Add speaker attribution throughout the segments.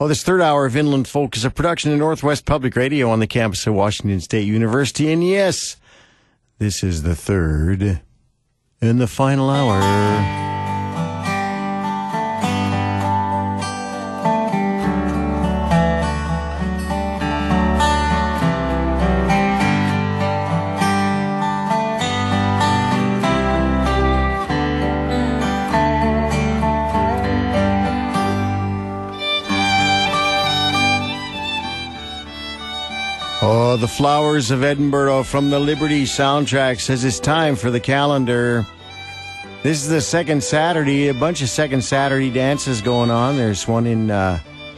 Speaker 1: Well, this third hour of Inland Folk is a production of Northwest Public Radio on the campus of Washington State University. And yes, this is the third and the final hour. Oh, the Flowers of Edinburgh from the Liberty soundtrack says it's time for the calendar. This is the second Saturday, a bunch of second Saturday dances going on. There's one in the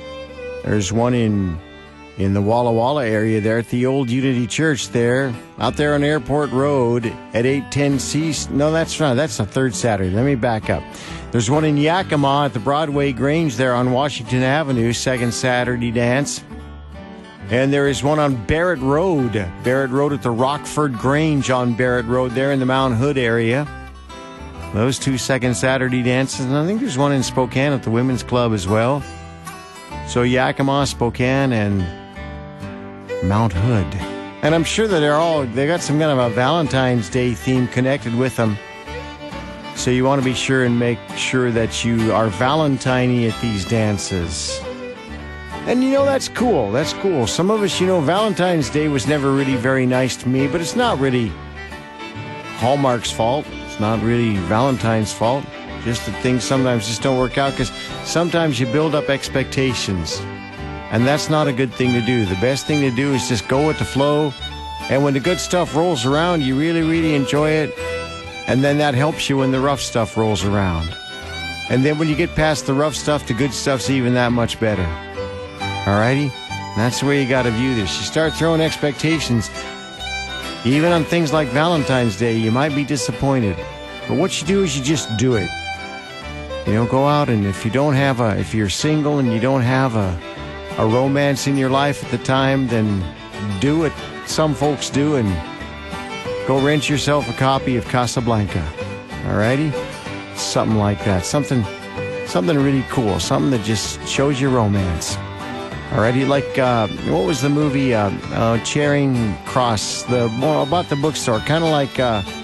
Speaker 1: Walla Walla area there at the old Unity Church there, out there on Airport Road at 810 C. No, that's not. That's the third Saturday. Let me back up. There's one in Yakima at the Broadway Grange there on Washington Avenue, second Saturday dance. And there is one on Barrett Road at the Rockford Grange on Barrett Road there in the Mount Hood area. Those two second Saturday dances. And I think there's one in Spokane at the Women's Club as well. So Yakima, Spokane, and Mount Hood. And I'm sure that they got some kind of a Valentine's Day theme connected with them. So you want to be sure and make sure that you are Valentine-y at these dances. And that's cool. That's cool. Some of us, Valentine's Day was never really very nice to me, but it's not really Hallmark's fault. It's not really Valentine's fault. Just that things sometimes just don't work out because sometimes you build up expectations. And that's not a good thing to do. The best thing to do is just go with the flow. And when the good stuff rolls around, you really, really enjoy it. And then that helps you when the rough stuff rolls around. And then when you get past the rough stuff, the good stuff's even that much better. Alrighty? That's the way you gotta view this. You start throwing expectations. Even on things like Valentine's Day, you might be disappointed. But what you do is you just do it. Go out, and if you're single and you don't have a romance in your life at the time, then do what some folks do and go rent yourself a copy of Casablanca. Alrighty? Something like that. Something really cool. Something that just shows you romance. Alrighty, like, what was the movie, Charing Cross, about the bookstore, kind of like,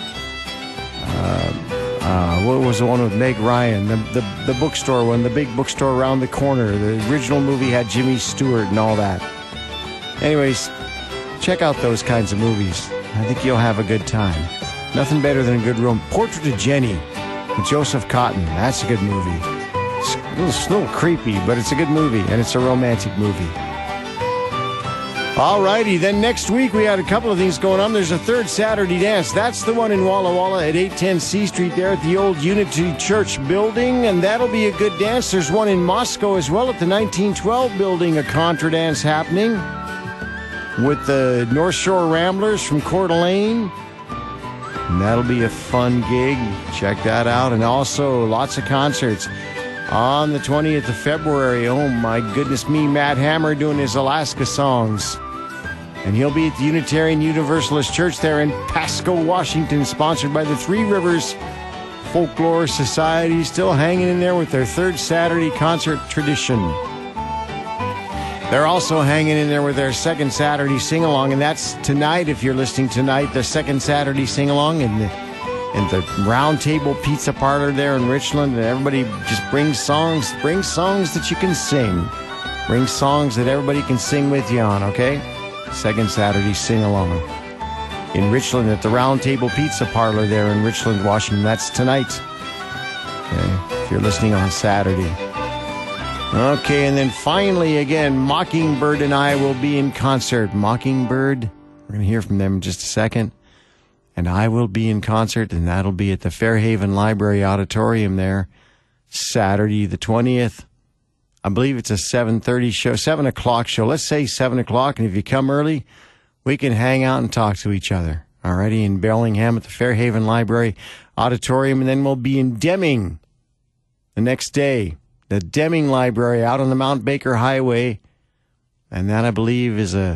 Speaker 1: what was the one with Meg Ryan, the bookstore one, the big bookstore around the corner. The original movie had Jimmy Stewart and all that. Anyways, check out those kinds of movies. I think you'll have a good time. Nothing better than a good room. Portrait of Jenny with Joseph Cotton. That's a good movie. It's a little creepy, but it's a good movie, and it's a romantic movie. Alrighty, then next week we had a couple of things going on. There's a third Saturday dance. That's the one in Walla Walla at 810 C Street there at the old Unity Church building, and that'll be a good dance. There's one in Moscow as well at the 1912 building, a contra dance happening with the North Shore Ramblers from Coeur d'Alene. And that'll be a fun gig. Check that out. And also lots of concerts. On the 20th of February, oh my goodness me, Matt Hammer doing his Alaska songs. And he'll be at the Unitarian Universalist Church there in Pasco, Washington, sponsored by the Three Rivers Folklore Society, still hanging in there with their third Saturday concert tradition. They're also hanging in there with their second Saturday sing-along, and that's tonight, if you're listening tonight, the second Saturday sing-along in the Round Table Pizza Parlor there in Richland, and everybody just brings songs that you can sing. Bring songs that everybody can sing with you on, okay? Second Saturday sing-along in Richland at the Round Table Pizza Parlor there in Richland, Washington. That's tonight, okay, if you're listening on Saturday. Okay, and then finally, again, Mockingbird and I will be in concert. Mockingbird, we're going to hear from them in just a second. And I will be in concert, and that'll be at the Fairhaven Library Auditorium there, Saturday the 20th. I believe it's a 7:30 show, 7 o'clock show. Let's say 7 o'clock, and if you come early, we can hang out and talk to each other. Alrighty, in Bellingham at the Fairhaven Library Auditorium, and then we'll be in Deming the next day. The Deming Library out on the Mount Baker Highway. And that, I believe it's a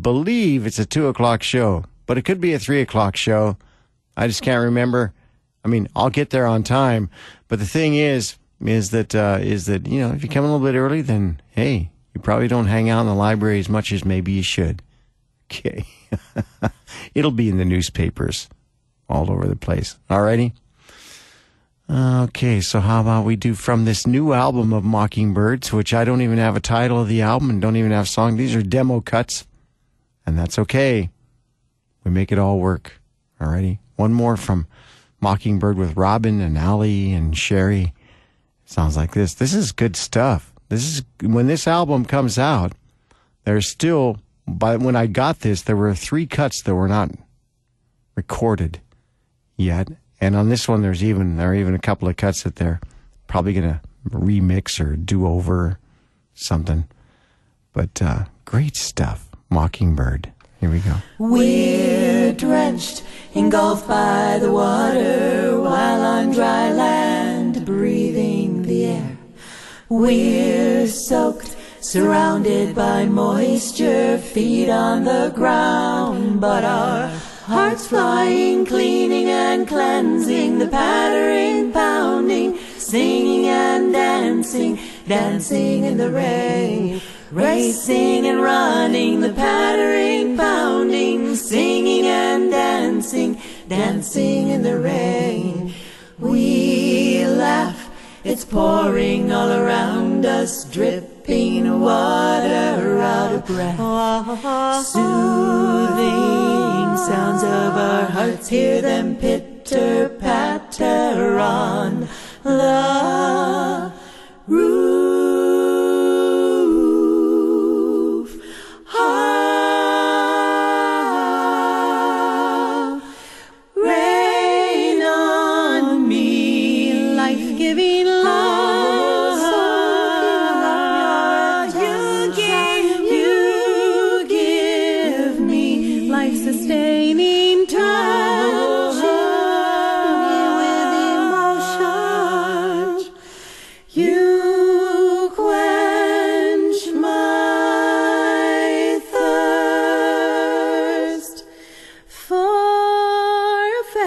Speaker 1: 2 o'clock show. But it could be a 3 o'clock show. I just can't remember. I mean, I'll get there on time. But the thing is that, if you come a little bit early, then, hey, You probably don't hang out in the library as much as maybe you should. Okay. It'll be in the newspapers all over the place. Alrighty? Okay, so how about we do from this new album of Mockingbirds, which I don't even have a title of the album and don't even have a song. These are demo cuts, and that's okay. We make it all work. Alrighty? One more from Mockingbird with Robin and Allie and Sherry. Sounds like this. This is good stuff. This is when this album comes out, there's still, when I got this, there were 3 cuts that were not recorded yet. And on this one, there are even a couple of cuts that they're probably going to remix or do over something. But great stuff. Mockingbird. Here we go.
Speaker 2: We're drenched, engulfed by the water, while on dry land, breathing the air. We're soaked, surrounded by moisture, feet on the ground, but our hearts flying, cleaning and cleansing, the pattering, pounding, singing and dancing, dancing in the rain. Racing and running, the pattering, pounding, singing and dancing, dancing in the rain. We laugh, it's pouring all around us, dripping water out of breath. Soothing sounds of our hearts, hear them pitter-patter on the roof. Rain on me, life-giving love. You give me life-sustaining touch with emotion. You quench my thirst for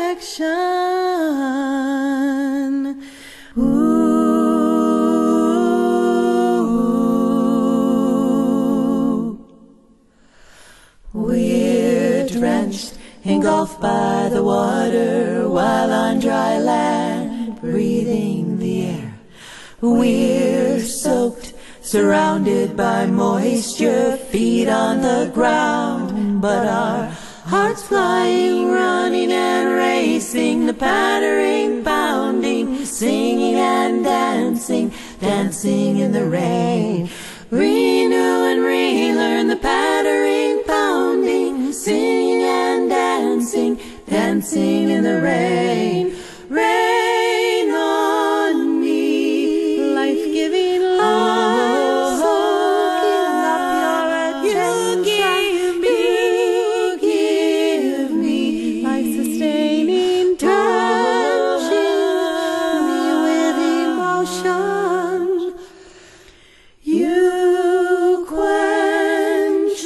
Speaker 2: affection. Ooh. We're drenched, engulfed by the water, while on dry land, breathing the air. We're soaked, surrounded by moisture, feet on the ground, but our hearts flying, running and racing, the pattering, pounding, singing and dancing, dancing in the rain. Renew and relearn, the pattering, pounding, singing and dancing, dancing in the rain. Rain on me, life-giving love. You give me life-sustaining touch, me with emotion. You quench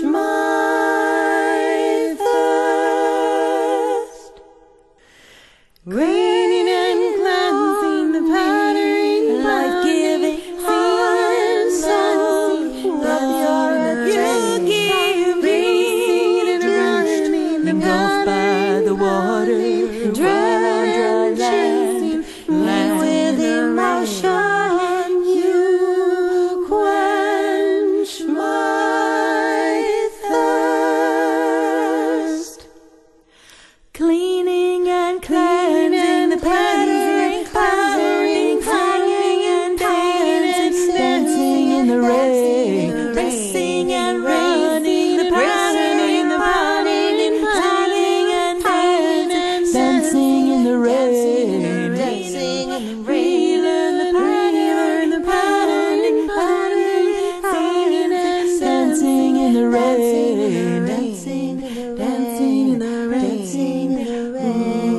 Speaker 2: my thirst. Raining and cleansing, the pattering, life-giving, engulfed by the water, dry land, with emotion. You quench my thirst. Cleaning and cleansing, the pattering, powering, singing and dancing, dancing in the rain, racing and running, the pattering, the pounding, singing and dancing, dancing in the rain, dancing in the rain, the pattern, the pattern, singing and dancing in the rain, dancing, dancing in the rain, dancing in the rain.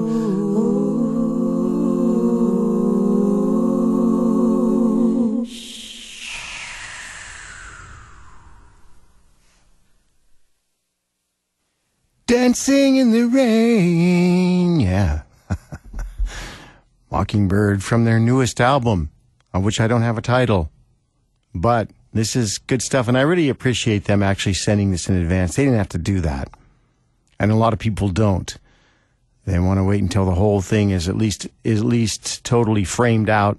Speaker 1: Dancing in the rain. Yeah. Mockingbird from their newest album, on which I don't have a title. But This is good stuff, and I really appreciate them actually sending this in advance. They didn't have to do that, and a lot of people don't. They want to wait until the whole thing is at least totally framed out,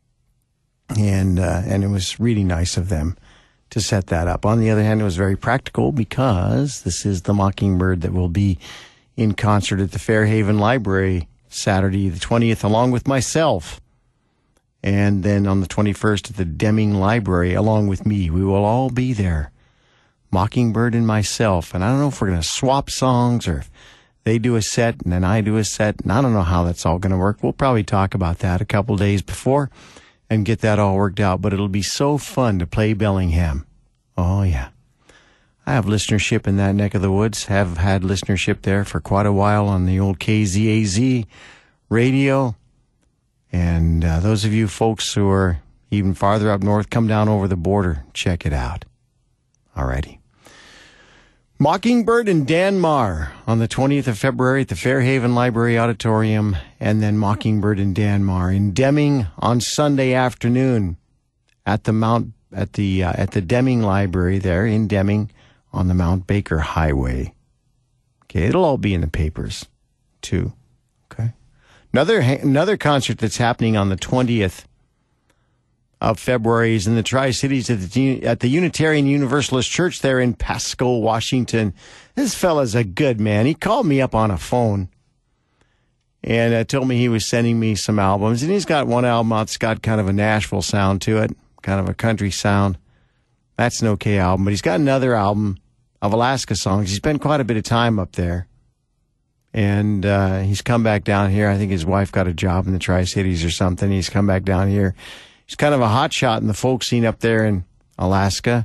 Speaker 1: and it was really nice of them to set that up. On the other hand, it was very practical because this is the Mockingbird that will be in concert at the Fairhaven Library Saturday the 20th, along with myself. And then on the 21st at the Deming Library, along with me. We will all be there. Mockingbird and myself. And I don't know if we're going to swap songs or if they do a set and then I do a set. And I don't know how that's all going to work. We'll probably talk about that a couple days before and get that all worked out. But it'll be so fun to play Bellingham. Oh, yeah. I have listenership in that neck of the woods. Have had listenership there for quite a while on the old KZAZ radio. And those of you folks who are even farther up north, come down over the border. Check it out. Alrighty. Mockingbird and Dan Marr on the 20th of February at the Fairhaven Library Auditorium, and then Mockingbird and Dan Marr in Deming on Sunday afternoon at the Deming Library there in Deming on the Mount Baker Highway. Okay, it'll all be in the papers too. Okay. Another concert that's happening on the 20th of February is in the Tri-Cities at the Unitarian Universalist Church there in Pasco, Washington. This fella's a good man. He called me up on a phone and told me he was sending me some albums. And he's got one album out that's got kind of a Nashville sound to it, kind of a country sound. That's an okay album. But he's got another album of Alaska songs. He spent quite a bit of time up there. And he's come back down here. I think his wife got a job in the Tri-Cities or something. He's come back down here. He's kind of a hot shot in the folk scene up there in Alaska.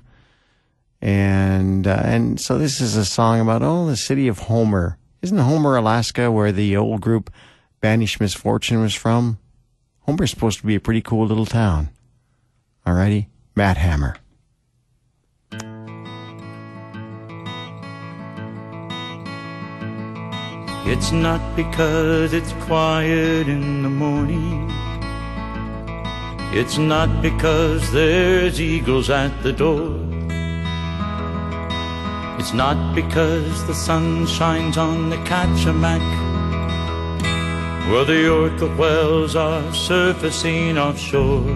Speaker 1: And so this is a song about, the city of Homer. Isn't Homer, Alaska, where the old group Banished Misfortune was from? Homer's supposed to be a pretty cool little town. Alrighty? Matt Hammer.
Speaker 3: It's not because it's quiet in the morning. It's not because there's eagles at the door. It's not because the sun shines on the Kachemak, or the orca whales are surfacing offshore.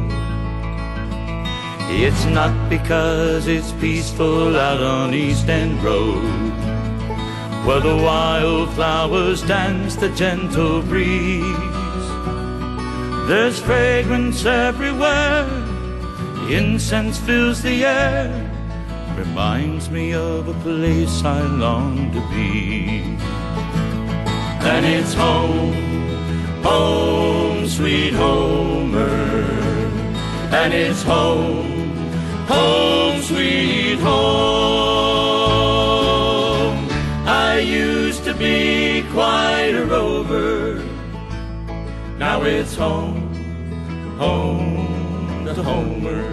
Speaker 3: It's not because it's peaceful out on East End Road, where the wildflowers dance the gentle breeze. There's fragrance everywhere, incense fills the air, reminds me of a place I long to be. And it's home, home, sweet Homer. And it's home, home, sweet home. I used to be quite a rover. Now it's home, home to Homer.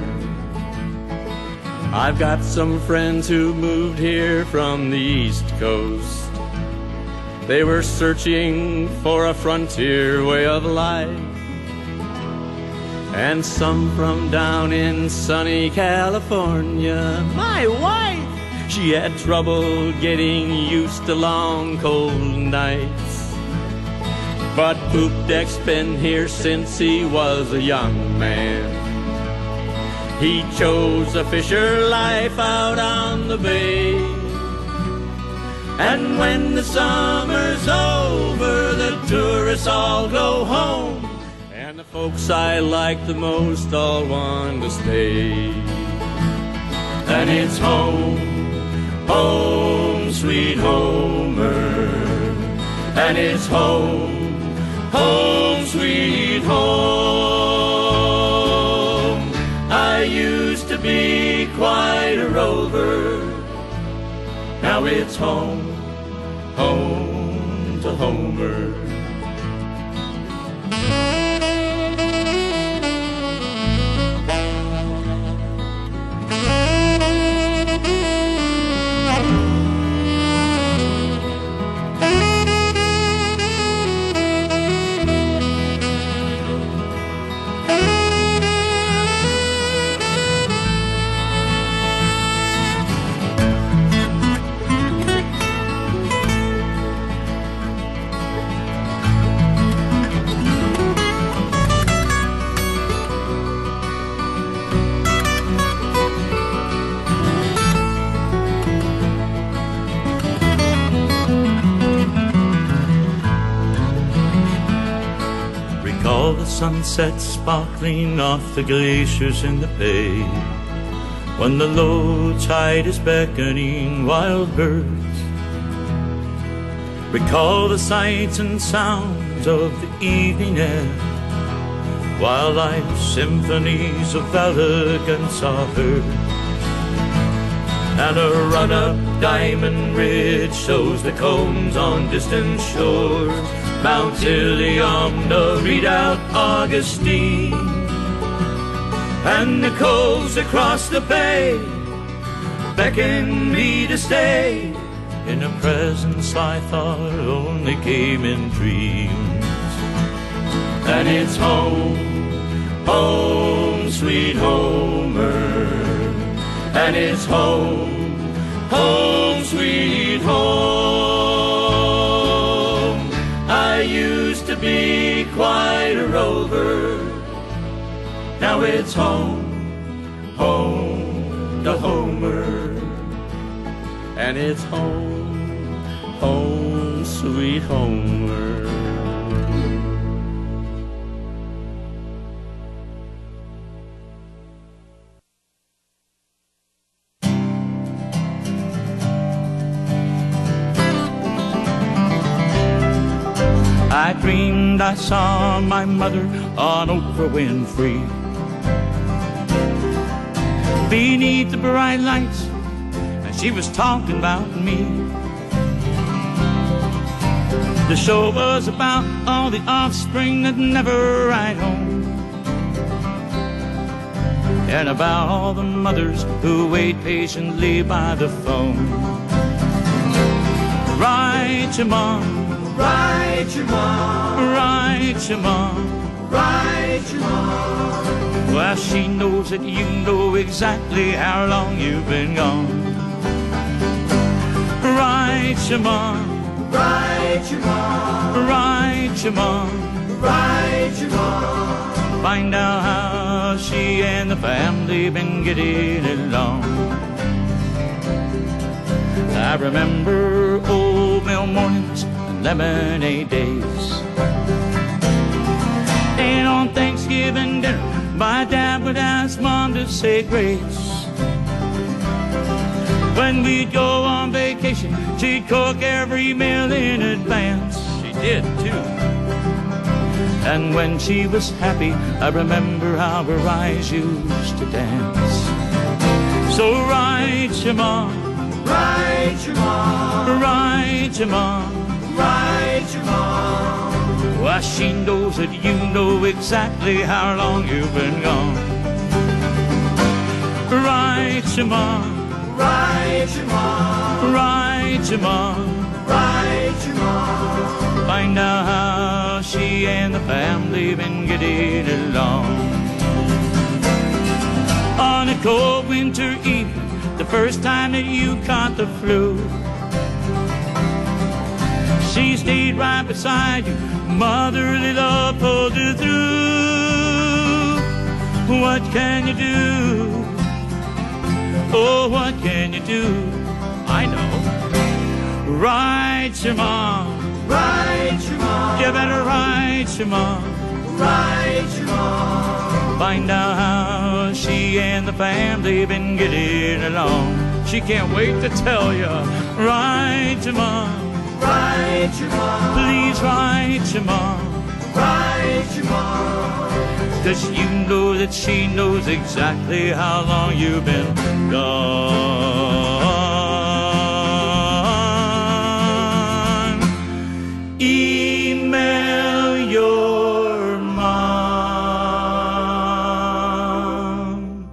Speaker 4: I've got some friends who moved here from the East Coast. They were searching for a frontier way of life. And some from down in sunny California. My wife, she had trouble getting used to long cold nights. But Poop Deck's been here since he was a young man. He chose a fisher life out on the bay. And when the summer's over, the tourists all go home, and the folks I like the most all want to stay.
Speaker 3: And it's home, home, sweet Homer. And it's home, home, sweet home. I used to be quite a rover. Now it's home, home to Homer. sunset sparkling off the glaciers in the bay, when the low tide is beckoning wild birds, recall the sights and sounds of the evening air, wildlife symphonies of elegance are heard, and a run-up Diamond Ridge shows the combs on distant shores, Mount Ilium, the Redoubt Augustine, and the coves across the bay beckon me to stay in a presence I thought only came in dreams. And it's home, home, sweet Homer, and it's home, home, sweet home. I used to be quite a rover, now it's home, home to Homer.
Speaker 4: And it's home, home, sweet Homer.
Speaker 3: I dreamed I saw my mother on Oprah Winfrey, beneath the bright lights, and she was talking about me. The show was about all the offspring that never write home, and about all the mothers who wait patiently by the phone. Write your mom,
Speaker 2: Write your mom,
Speaker 3: write your mom,
Speaker 2: write your mom.
Speaker 3: well, she knows that you know exactly how long you've been gone. Write your mom,
Speaker 2: Write your mom,
Speaker 3: write your mom,
Speaker 2: write your mom.
Speaker 3: find out how she and the family been getting along. I remember oatmeal mornings and lemonade days, and on Thanksgiving dinner my dad would ask Mom to say grace. When we'd go on vacation, she'd cook every meal in advance. She did too. And when she was happy, I remember how her eyes used to dance. So write your mom,
Speaker 2: Write your mom,
Speaker 3: write your mom,
Speaker 2: write your mom.
Speaker 3: well, she knows that you know exactly how long you've been gone. Write your mom,
Speaker 2: Write your mom,
Speaker 3: write your mom,
Speaker 2: write your mom.
Speaker 3: find out how she and the family been getting along. On a cold winter evening, the first time that you caught the flu, she stayed right beside you, motherly love pulled you through. What can you do? Oh, what can you do? I know. Write your mom,
Speaker 2: Write your mom,
Speaker 3: you better write your mom,
Speaker 2: write your mom.
Speaker 3: find out how she and the family been getting along. She can't wait to tell you. Write your mom,
Speaker 2: Write your mom,
Speaker 3: please write your mom,
Speaker 2: write your mom.
Speaker 3: 'cause you know that she knows exactly how long you've been gone. Email your mom.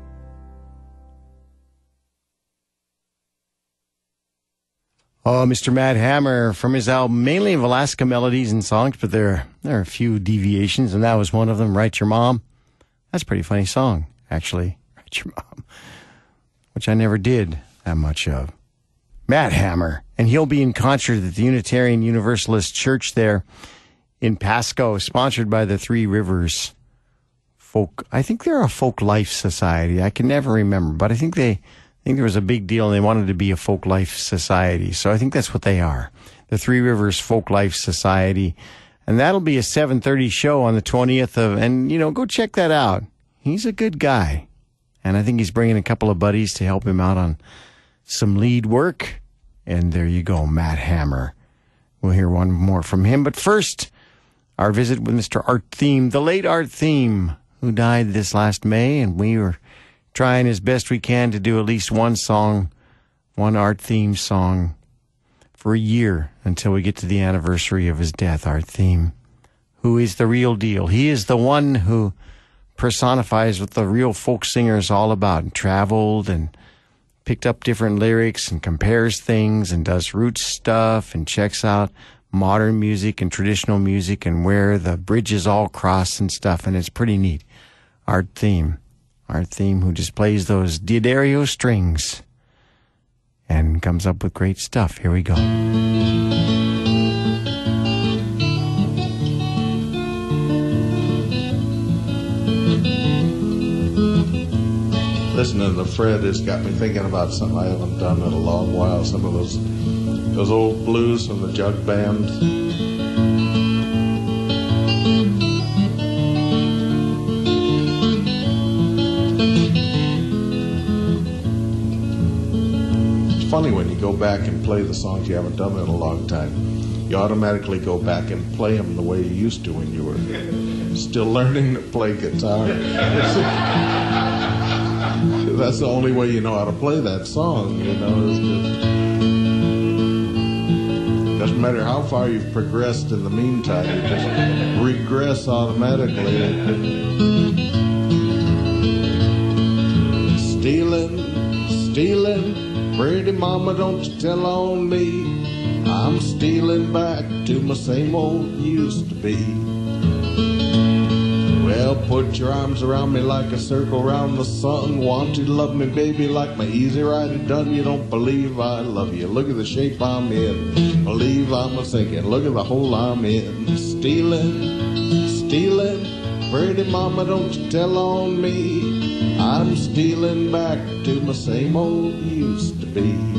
Speaker 1: Oh, Mr. Matt Hammer from his album, mainly of Alaska melodies and songs, but there are a few deviations, and that was one of them, Write Your Mom. That's a pretty funny song, actually, Write Your Mom, which I never did that much of. Matt Hammer, and he'll be in concert at the Unitarian Universalist Church there in Pasco, sponsored by the Three Rivers Folk. I think they're a folk life society. I can never remember, but I think there was a big deal and they wanted to be a folk life society. So I think that's what they are. The Three Rivers Folk Life Society. And that'll be a 7:30 show on the 20th of, and, go check that out. He's a good guy. And I think he's bringing a couple of buddies to help him out on some lead work. And there you go, Matt Hammer. We'll hear one more from him. But first, our visit with Mr. Art Thiem, the late Art Thiem, who died this last May. And we were trying as best we can to do at least one song, one Art Thiem song for a year until we get to the anniversary of his death. Art Thiem, who is the real deal. He is the one who personifies what the real folk singer is all about, and traveled and picked up different lyrics and compares things and does roots stuff and checks out modern music and traditional music and where the bridges all cross and stuff, and it's pretty neat. Art Thiem, who just plays those D'Addario strings and comes up with great stuff. Here we go.
Speaker 5: Listening to Fred has got me thinking about something I haven't done in a long while. Some of those old blues from the jug band. It's funny when you go back and play the songs you haven't done in a long time. You automatically go back and play them the way you used to when you were still learning to play guitar. That's the only way you know how to play that song, Doesn't matter how far you've progressed in the meantime, you just regress automatically. Stealing, pretty mama, don't you tell on me. I'm stealing back to my same old used to be. Well, put your arms around me like a circle around the sun. Want you to love me, baby, like my easy rider done. You don't believe I love you. Look at the shape I'm in. Believe I'm a sinking. Look at the hole I'm in. Stealing, pretty mama, don't you tell on me. I'm stealing back to my same old used to be.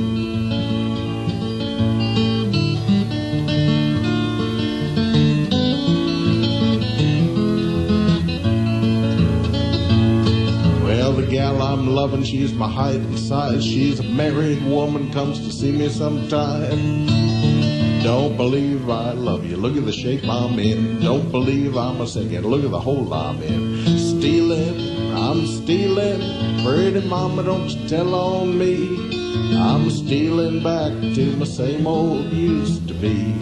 Speaker 5: Gal I'm loving, she's my height and size. She's a married woman, comes to see me sometime. Don't believe I love you, look at the shape I'm in. Don't believe I'm a singing, look at the hole I'm in. I'm stealing, pretty mama, don't you tell on me. I'm stealing back to my same old used to be.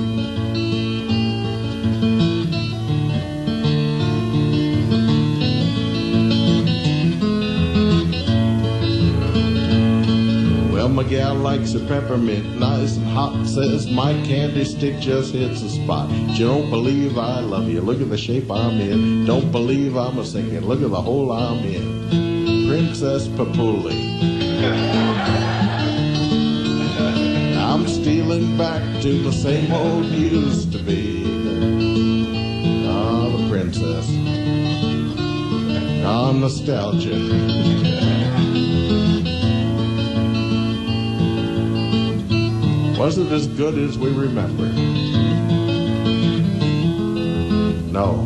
Speaker 5: My gal likes her peppermint nice and hot. Says my candy stick just hits the spot. She don't believe I love you. Look at the shape I'm in. Don't believe I'm a singing. Look at the hole I'm in. Princess Papuli. I'm stealing back to the same old used to be. Ah, the princess. Ah, nostalgia. Was it as good as we remember? No.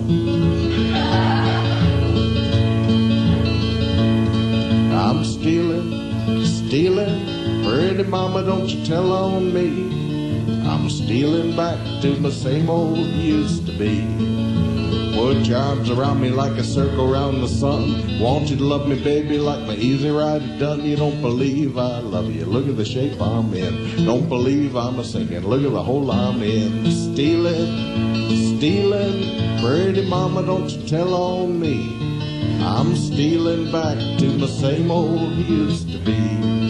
Speaker 5: I'm stealing, pretty mama, don't you tell on me. I'm stealing back to my same old used to be. Put your arms around me like a circle around the sun. Want you to love me, baby, like my easy rider done. You don't believe I love you. Look at the shape I'm in. Don't believe I'm a singing. Look at the hole I'm in. Stealing, pretty mama, don't you tell on me. I'm stealing back to my same old used to be.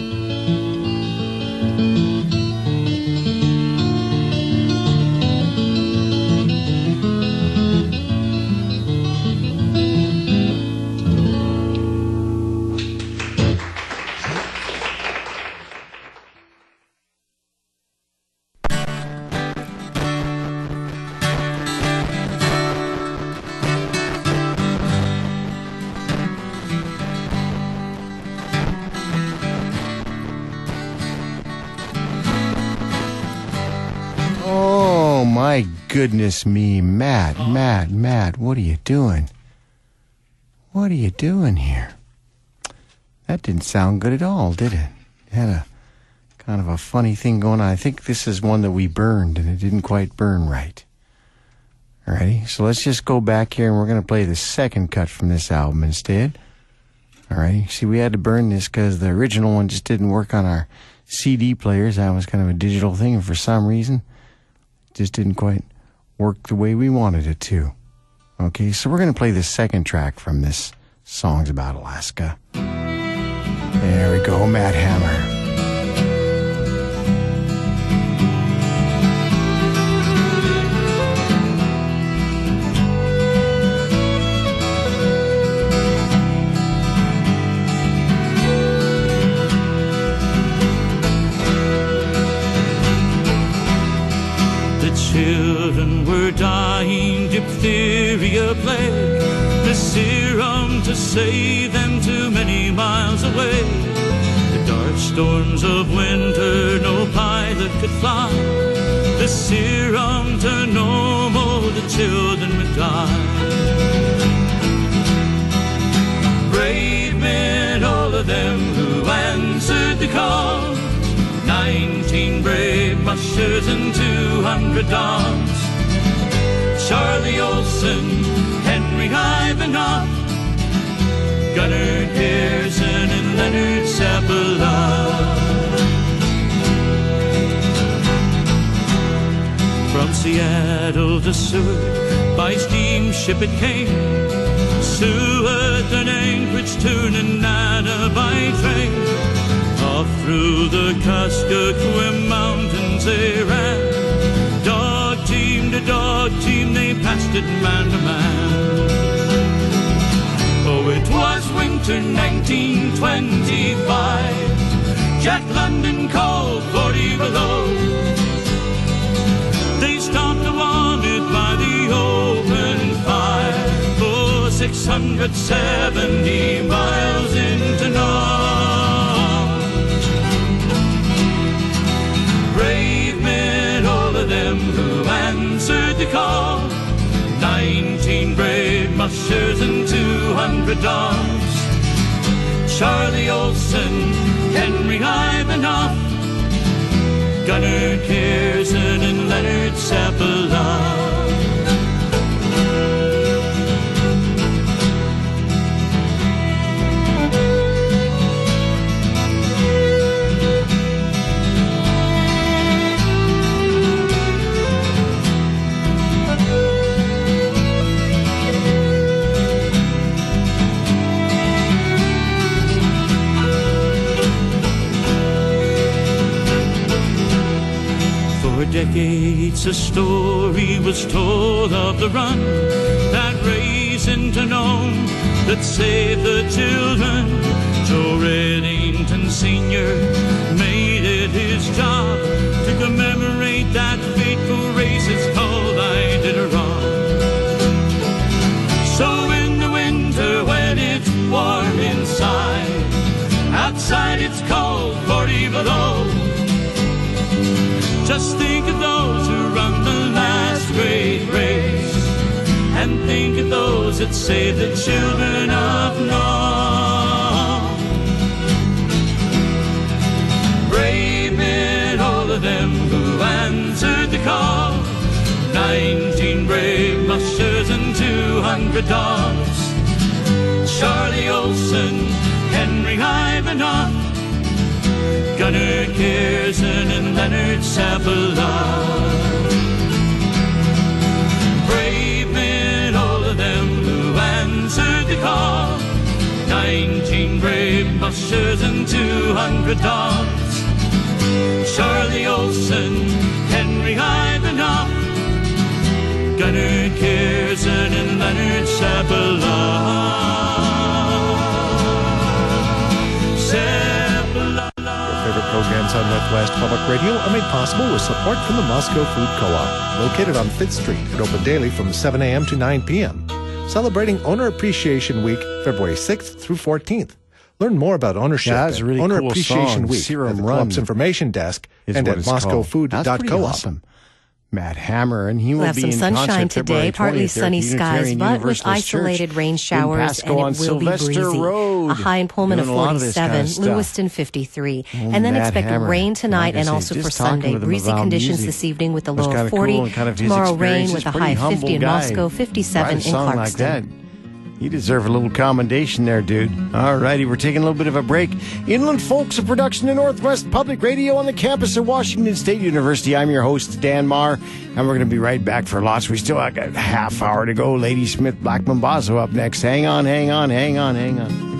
Speaker 1: my goodness me, Matt, what are you doing? What are you doing here? That didn't sound good at all, did it? It had a kind of a funny thing going on. I think this is one that we burned, and it didn't quite burn right. Alrighty, so let's just go back here, and we're going to play the second cut from this album instead. Alrighty, see, we had to burn this because the original one just didn't work on our CD players. That was kind of a digital thing, and for some reason, it just didn't quite work the way we wanted it to. Okay, so we're going to play the second track from this Songs About Alaska. There we go, Matt Hammer.
Speaker 3: Children were dying, diphtheria, plague, the serum to save them too many miles away. The dark storms of winter no pilot could fly, the serum turned normal, the children would die. Brave men, all of them who answered the call, 19 brave mushers and 200 dogs. Charlie Olson, Henry Ivanov, Gunnar Pearson and Leonard Seppala. From Seattle to Seward, by steamship it came. Seward and Anchorage to Nenana by train. Off through the Kuskokwim Mountains they ran. Dog team to dog team, they passed it man to man. Oh, it was winter 1925. Jack London called 40 below. They stopped the wanted by the open fire. Oh, 670 miles into North. Brave men, all of them who answered the call, 19 brave mushers and 200 dogs. Charlie Olson, Henry Ivanov, Gunnar Pearson and Leonard Seppala. For decades a story was told of the run that raised into Nome, that saved the children. Joe Reddington Sr. made it his job to commemorate that fateful race. It's called Iditarod. So in the winter when it's warm inside, outside it's cold 40 below. Just think of those who run the last great race, and think of those that saved the children of Nome. Brave men, all of them who answered the call, 19 brave mushers and 200 dogs. Charlie Olson, Henry Ivanov, Gunnar Pearson and Leonard Seppala. Brave men, all of them who answered the call, 19 brave mushers and 200 dogs. Charlie Olson, Henry Ivanov, Gunnar Pearson and Leonard Seppala.
Speaker 6: Favorite programs on Northwest Public Radio are made possible with support from the Moscow Food Co-op, located on 5th Street and open daily from 7 a.m. to 9 p.m. Celebrating Owner Appreciation Week, February 6th through 14th. Learn more about ownership
Speaker 1: that's a really
Speaker 6: Owner
Speaker 1: cool
Speaker 6: Appreciation
Speaker 1: song.
Speaker 6: Week
Speaker 1: Serum
Speaker 6: at the
Speaker 1: Run
Speaker 6: club's information desk and at
Speaker 1: moscowfood.coop.
Speaker 6: moscowfood.coop.
Speaker 1: Awesome. Matt Hammer, and he will
Speaker 2: We'll have
Speaker 1: be
Speaker 2: some
Speaker 1: in
Speaker 2: sunshine
Speaker 1: concert
Speaker 2: today,
Speaker 1: February
Speaker 2: partly
Speaker 1: 20th there at
Speaker 2: sunny
Speaker 1: the
Speaker 2: skies,
Speaker 1: Unitarian
Speaker 2: but with
Speaker 1: Universalist
Speaker 2: isolated
Speaker 1: Church
Speaker 2: rain showers,
Speaker 1: in Pasco
Speaker 2: and
Speaker 1: on
Speaker 2: it will be
Speaker 1: Sylvester
Speaker 2: breezy.
Speaker 1: Road.
Speaker 2: A high in Pullman of
Speaker 1: Doing a lot of this
Speaker 2: 47,
Speaker 1: kind of stuff.
Speaker 2: Lewiston 53.
Speaker 1: Oh,
Speaker 2: and then
Speaker 1: Matt
Speaker 2: expect
Speaker 1: Hammer.
Speaker 2: rain tonight
Speaker 1: Like I
Speaker 2: and
Speaker 1: say,
Speaker 2: also for
Speaker 1: just talking
Speaker 2: Sunday.
Speaker 1: with him
Speaker 2: Breezy
Speaker 1: about
Speaker 2: conditions
Speaker 1: music
Speaker 2: this evening with a
Speaker 1: was
Speaker 2: low
Speaker 1: kinda
Speaker 2: of 40.
Speaker 1: cool, and kind of his
Speaker 2: Tomorrow rain
Speaker 1: experience.
Speaker 2: with a
Speaker 1: He's a
Speaker 2: high of
Speaker 1: pretty
Speaker 2: 50 in
Speaker 1: humble guy.
Speaker 2: Moscow, 57
Speaker 1: Write a
Speaker 2: in
Speaker 1: song like
Speaker 2: Clarkston.
Speaker 1: that. You deserve a little commendation there, dude. All righty, we're taking a little bit of a break. Inland Folks, a production of Northwest Public Radio on the campus of Washington State University. I'm your host, Dan Marr, and we're going to be right back for lots. We still got a half hour to go. Lady Smith Black Mambazo up next. Hang on, hang on, hang on, hang on.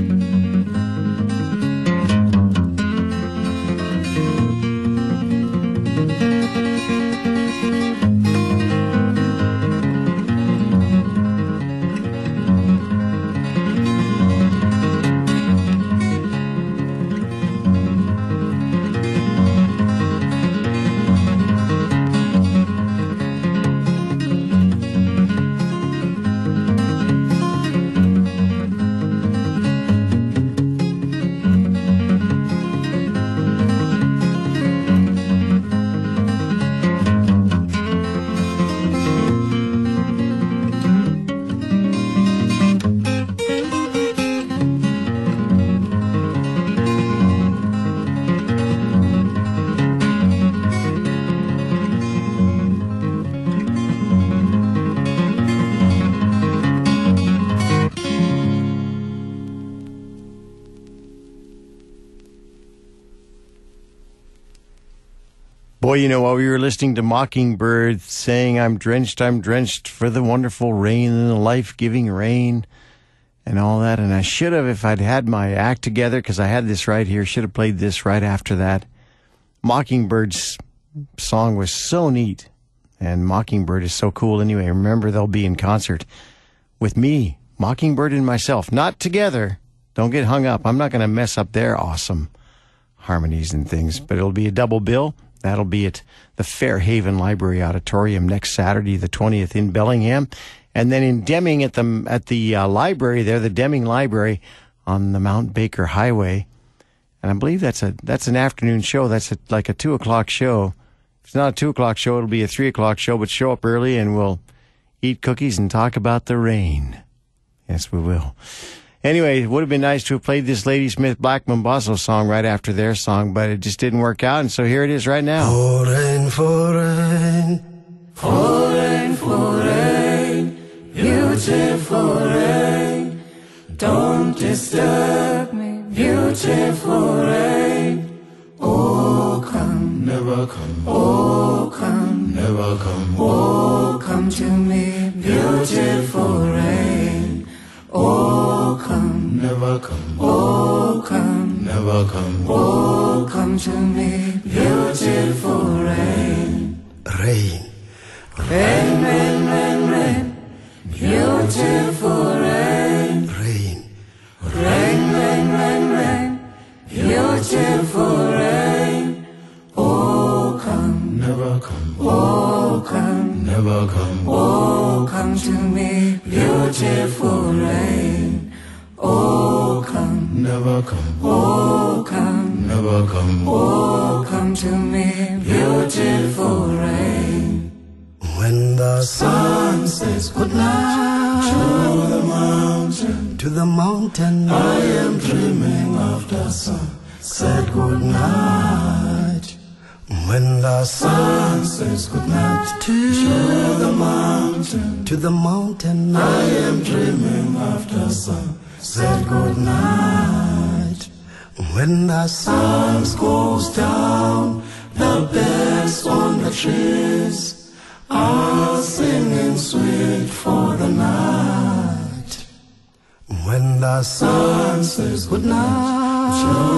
Speaker 1: Boy, you know, while we were listening to Mockingbird saying, I'm drenched for the wonderful rain and the life-giving rain and all that. And I should have, if I'd had my act together, because I had this right here, should have played this right after that. Mockingbird's song was so neat. And Mockingbird is so cool anyway. Remember, they'll be in concert with me, Mockingbird and myself. Not together. Don't get hung up. I'm not going to mess up their awesome harmonies and things. But it'll be a double bill. That'll be at the Fairhaven Library Auditorium next Saturday, the 20th in Bellingham. And then in Deming at the library there, the Deming Library on the Mount Baker Highway. And I believe that's an afternoon show. That's like a 2 o'clock show. If it's not a 2 o'clock show, it'll be a 3 o'clock show, but show up early and we'll eat cookies and talk about the rain. Yes, we will. Anyway, it would have been nice to have played this Lady Smith Black Mambazo song right after their song, but it just didn't work out, and so here it is right now.
Speaker 7: For rain, for rain,
Speaker 2: For rain, beautiful rain, don't disturb me, beautiful rain. Oh, come,
Speaker 7: never come,
Speaker 2: oh, come,
Speaker 7: never come,
Speaker 2: oh, come to me, beautiful rain. Oh, come,
Speaker 7: never come,
Speaker 2: oh, come,
Speaker 7: never come.
Speaker 2: oh, come to me, beautiful rain.
Speaker 7: Rain,
Speaker 2: Rain, rain, rain, rain, beautiful rain.
Speaker 7: rain,
Speaker 2: Rain, rain, rain, rain, beautiful rain. Oh, come,
Speaker 7: never come,
Speaker 2: oh, come,
Speaker 7: never come.
Speaker 2: oh, come to me, beautiful rain. Oh, come,
Speaker 7: Never come,
Speaker 2: oh, come,
Speaker 7: never come.
Speaker 2: oh, come to me, beautiful rain.
Speaker 7: When the sun says goodnight to the mountain, I am dreaming of the sun. Said goodnight. When the sun says goodnight to the mountain, I am dreaming of the sun. Said goodnight. When the sun goes down, the birds on the trees are singing sweet for the night. When the sun says goodnight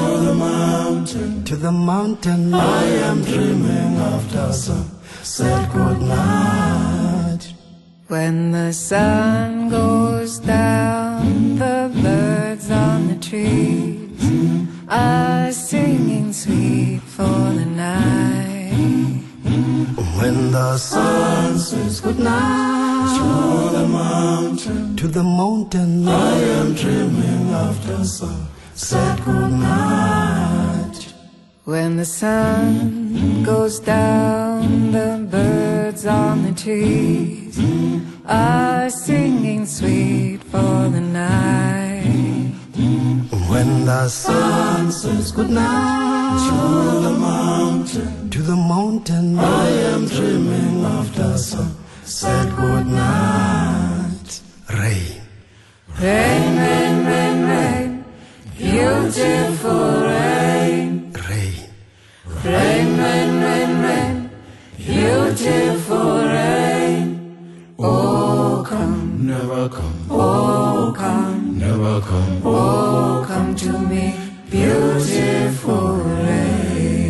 Speaker 7: to the mountain, I am dreaming of the sun. Said goodnight.
Speaker 2: When the sun goes down, the birds on the trees are singing sweet for the night.
Speaker 7: When the sun says goodnight to the mountain, I am dreaming of the sun. Said goodnight.
Speaker 2: When the sun goes down, the birds on the trees are singing sweet for the night.
Speaker 7: When the sun says goodnight to the mountain, I am dreaming of the sun. Said goodnight. Rain.
Speaker 2: Rain, rain, rain, rain, beautiful rain.
Speaker 7: Rain.
Speaker 2: Rain, rain, rain, rain, beautiful rain. Oh, come,
Speaker 5: Never come,
Speaker 2: oh, come,
Speaker 5: never come.
Speaker 2: oh, come to me, beautiful rain.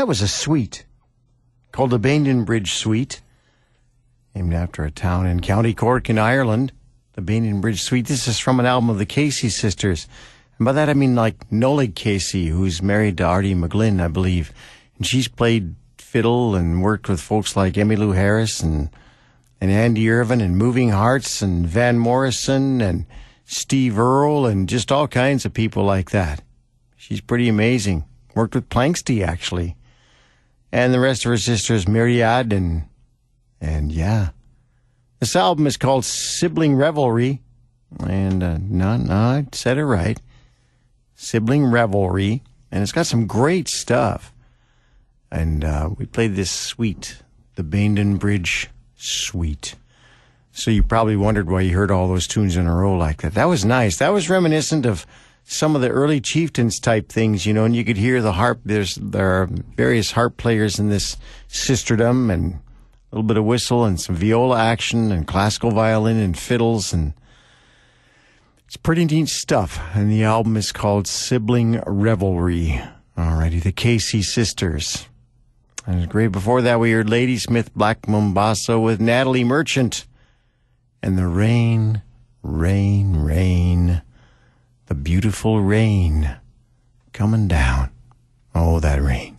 Speaker 1: that was a suite called the Bainton Suite, named after a town in County Cork in Ireland. The Bainton Suite. This is from an album of the Casey sisters. And by that I mean like Nollaig Casey, who's married to Artie McGlynn, I believe. And she's played fiddle and worked with folks like Emmylou Harris and Andy Irvine and Moving Hearts and Van Morrison and Steve Earle and just all kinds of people like that. She's pretty amazing. Worked with Planxty, actually. And the rest of her sisters, Myriad and yeah. This album is called Sibling Revelry. And, I said it right. Sibling Revelry. And it's got some great stuff. And we played this suite, the Bainton Bridge Suite. So you probably wondered why you heard all those tunes in a row like that. That was nice. That was reminiscent of some of the early Chieftains type things, and you could hear the harp. There are various harp players in this sisterdom, and a little bit of whistle and some viola action and classical violin and fiddles, and it's pretty neat stuff. And the album is called Sibling Revelry. Alrighty, the Casey sisters. And great. Before that, we heard Ladysmith Black Mambazo with Natalie Merchant and the Rain, Rain, Rain. The beautiful rain coming down. Oh, that rain.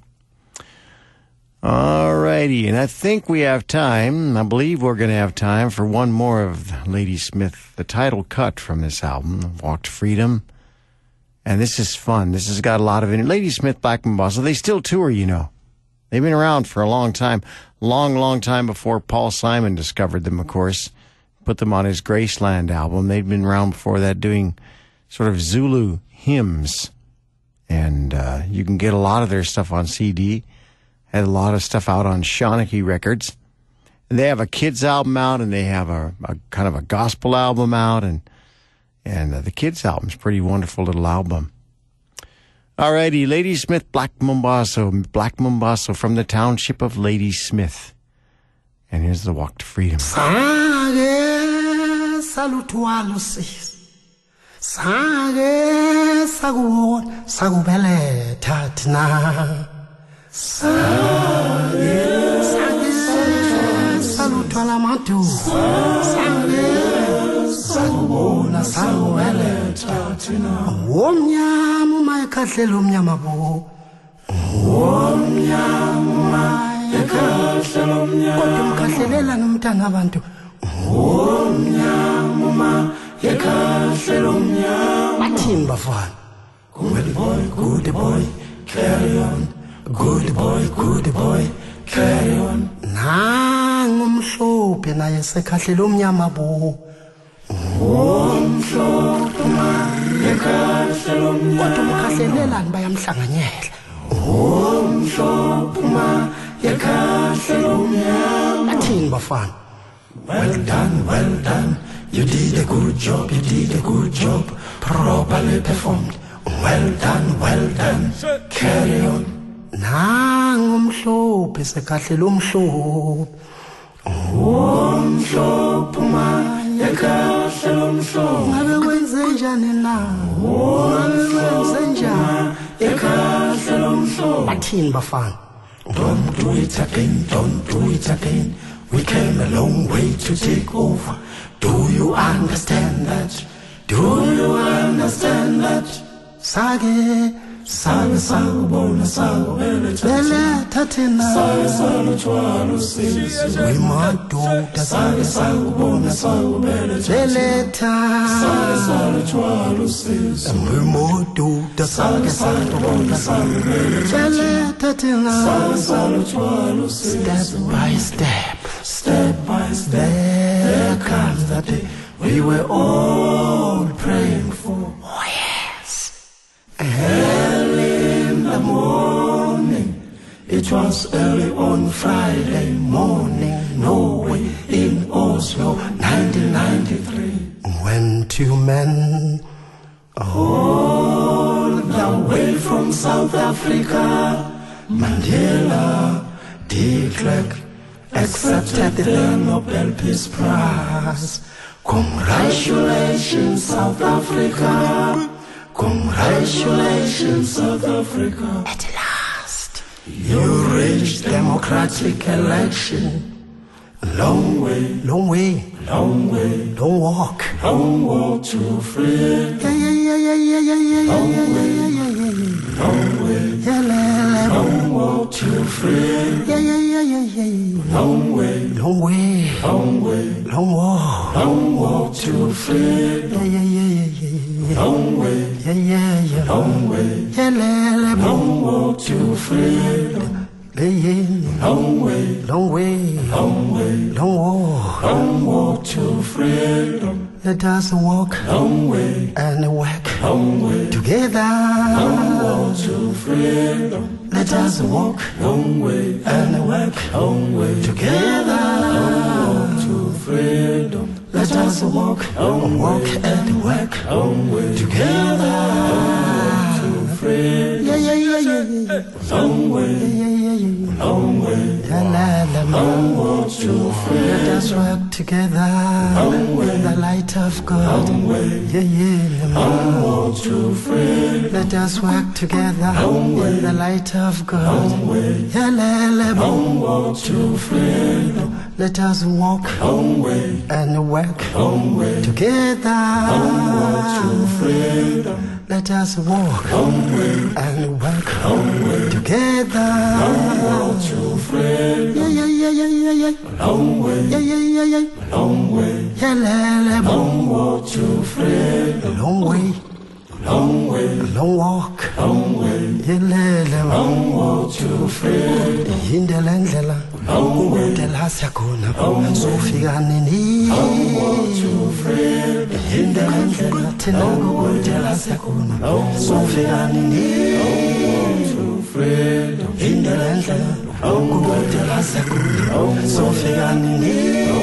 Speaker 1: Alrighty, and I think we have time. I believe we're going to have time for one more of Ladysmith, the title cut from this album, Walk to Freedom. And this is fun. This has got a lot of it. Ladysmith Black Mambazo, they still tour, They've been around for a long time. Long time before Paul Simon discovered them, of course. Put them on his Graceland album. They'd been around before that doing sort of Zulu hymns. And you can get a lot of their stuff on CD. Had a lot of stuff out on Shawnee Records. And they have a kids album out, and they have a kind of a gospel album out. And the kids album's a pretty wonderful little album. Alrighty, Ladysmith Black Mambazo from the township of Ladysmith. And here's the Walk to Freedom.
Speaker 7: Sage salutwalo sis. Sage sagubeletha thina. Sage salutwala matu. Sage sagubona sagubeletha thina. Womnyama mayekhahlelo mnyama bo. Womnyama yekhahlelo mnyama. Kodwa umkhahlelela nomntana abantu. Womnyama yekhahlelo mnyama. Bathini bafana? Good boy, carry on. Good boy, carry on. Nangumhlophe naye sekhahlelo mnyama bo. Womhlophe yekhahlelo mnyama. Kodwa umkhahlelelani bayamhlanganyela. Womhlophe yekhahlelo mnyama. Bathini bafana? Well done, you did a good job, properly performed. Well done, carry on. Nangumhlophe sekhahlelo umhlophe. Womhlophe yekhahlelo umhlophe. Ngabe kwenze njani na? Kwenze njani yekhahlelo umhlophe. Bathini bafana? Don't do it again. We came a long way to take over. Do you understand that? Sage sagubona sagubeletha thina. Sage salutwalo sis. We madoda sage sagubona sagubeletha. Sage salutwalo sis. We madoda sage sagubona sagubeletha thina. Sage salutwalo sis. Step by step, there comes that day we were all praying for. Oh yes. Early in the morning, it was early on Friday morning, Norway in Oslo, 1993. When two men, all the way from South Africa, Mandela, de Klerk, accepted the Nobel Peace Prize. Congratulations, South Africa. Congratulations, South Africa. At last, You reached democratic election. Long way, long way, long way, long walk to freedom. Yeah, yeah, yeah, yeah, yeah, yeah, yeah, long yeah, way, yeah, yeah, yeah, yeah. Long way, yeah, long walk to freedom. Yeah, yeah, yeah, yeah, yeah, yeah. Long way, long way, long way, long walk to freedom. Yeah, yeah, yeah, yeah, yeah. Long way, yeah, yeah, yeah, long way, yeah, long walk to freedom. Long way, long way, long way, long walk to freedom. Let us walk long way and work long way together. Long walk to freedom. Let us walk long way and work long way together. Long walk to freedom. Let us walk and work long way together. Long walk to freedom. Yeah, yeah, yeah, yeah, yeah. Long way, yeah, yeah, yeah, yeah. Long way, long walk to freedom. Let us work together. Long way, the light of God. Long way, yeah, yeah. Long walk to freedom. Let us work together in the light of God. Long way, yeah, long walk to freedom. Let us walk long way and work long way together. Long walk to freedom. Let us walk long way and work long way together. Long walk to freedom. Yeah, yeah, yeah, yeah, yeah, yeah. Long way. Yeah, yeah, yeah, yeah. Long way. Yeah, long walk to freedom. Long way. Long way. Long walk. Long way. Yeah, long walk to freedom. Indela. Long way. Indela sakuna. Sofika nini. Long walk to freedom. Indela tinago. Indela sakuna. Sofika nini. Long walk to freedom. Indela Indela sakuna. Sofika nini.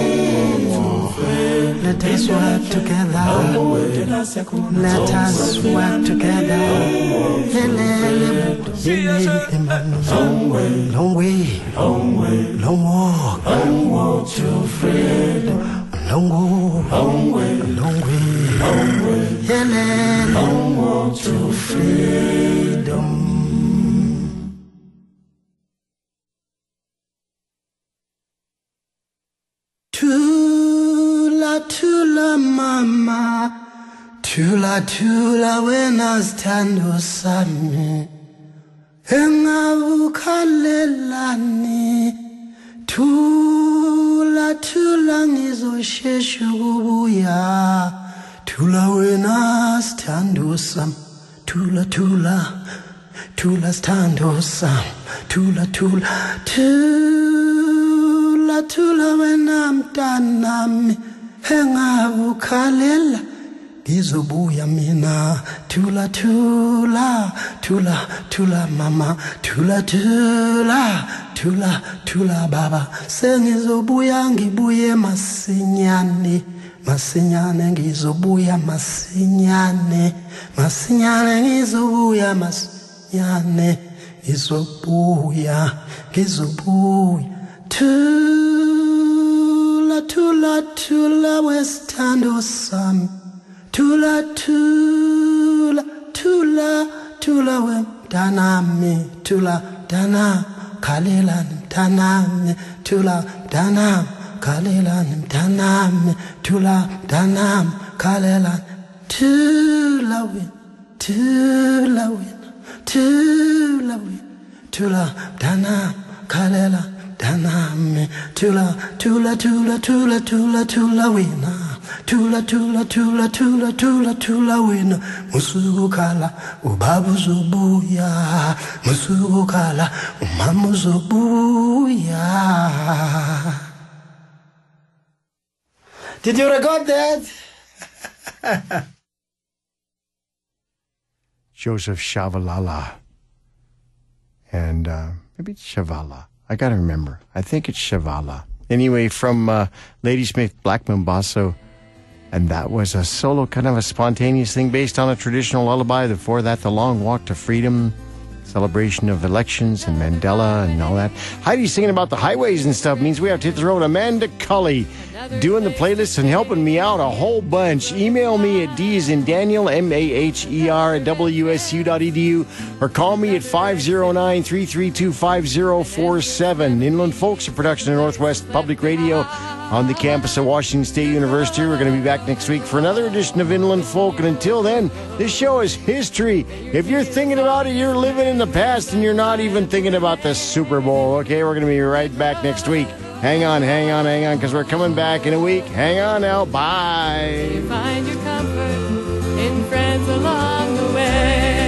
Speaker 7: Let us work together. Let us work together. Long way, long walk to freedom. Long way, long walk to freedom. Tula mama, tula wena stando sami, enga ukhalelani, tula ngizo sheshu kubuya, tula wena stando sam, tula stando sam, tula wena mtanami. Henga ukhalela ngizobuya mina tula mama tula baba sengizobuya ngibuye masinyane ngizobuya masinyane ngizobuya masinyane ngizobuya Tula westando sam Tula we danami Tula dana kalelan danami Tula danam kalelan danami Tula danam kalelan Tula danam kalelan Danami, tula wina, tula wina, musugu kala, ubabu zubuya, musugu kala, umamu zubuya. Did you record that?
Speaker 1: Joseph Shavalala. And maybe it's Shavala. I gotta remember. I think it's Shavala. Anyway, from Ladysmith Black Mambazo. And that was a solo, kind of a spontaneous thing based on a traditional lullaby. Before that, The Long Walk to Freedom, celebration of elections and Mandela and all that. Heidi's singing about the highways and stuff. Means we have to hit the road. Amanda Cully. doing the playlists and helping me out a whole bunch. Email me at DasInDaniel, MAHER at WSU.edu, or call me at 509-332-5047. Inland Folks, a production of Northwest Public Radio on the campus of Washington State University. We're going to be back next week for another edition of Inland Folk. And until then, this show is history. If you're thinking about it, you're living in the past and you're not even thinking about the Super Bowl. Okay, we're going to be right back next week. Hang on, because we're coming back in a week. Hang on now. Bye.
Speaker 2: You find your comfort in friends along the way.